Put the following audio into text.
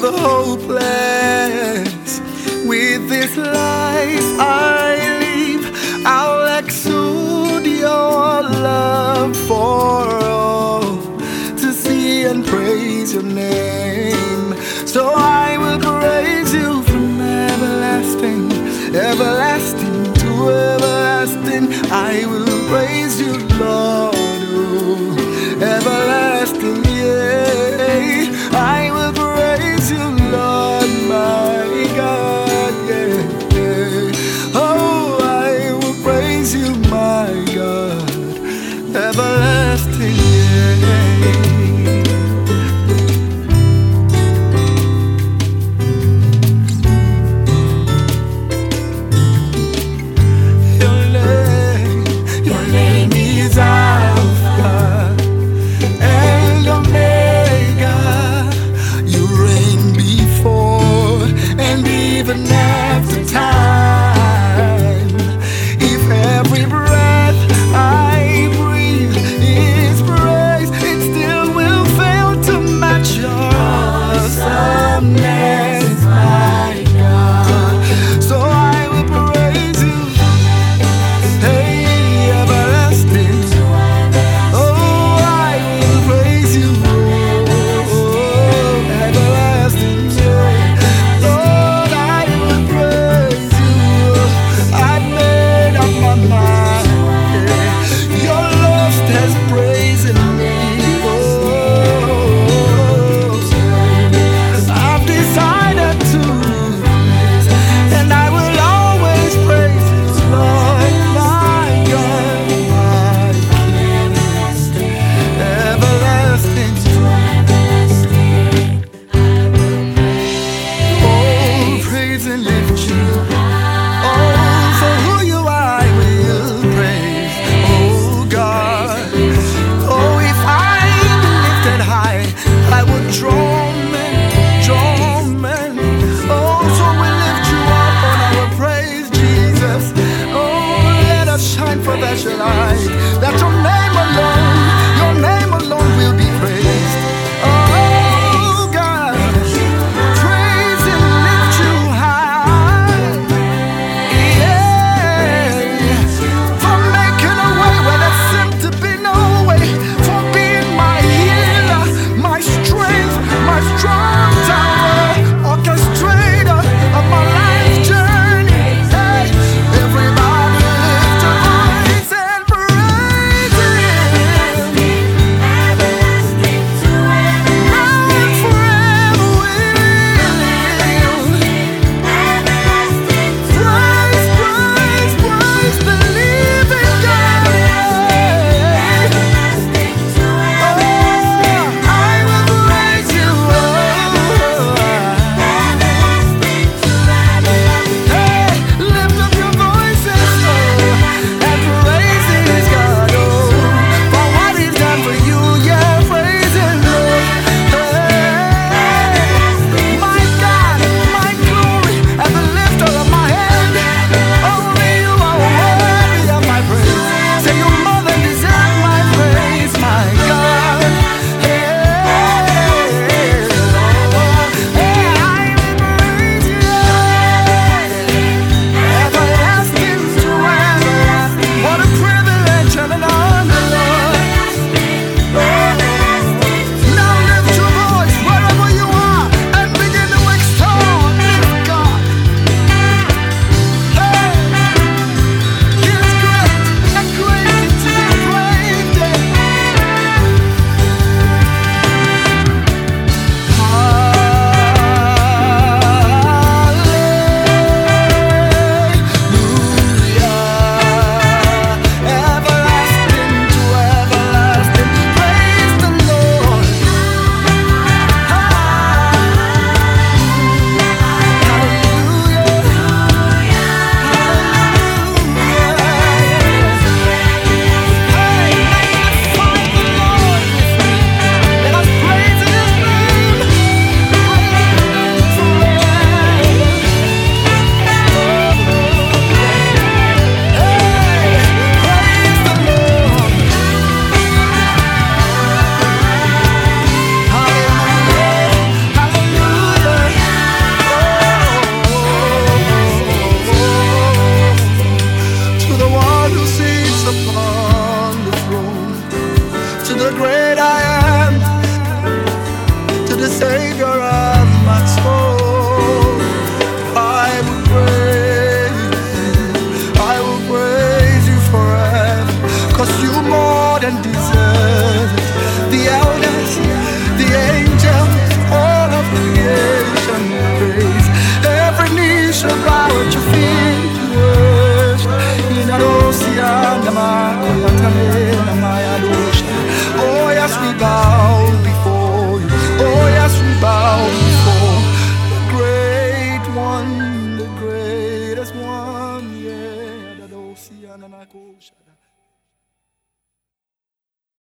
the hopeless. With this life I live, I'll exude your love for all to see and praise your name. So I will praise you from everlasting, everlasting to everlasting. I will praise you, Lord, oh, everlasting, yeah. I will praise you, Lord, my God, yeah, yeah. Oh, I will praise you, my God, everlasting, yeah. Your name is more than deserve it. The elders, the angels, all of creation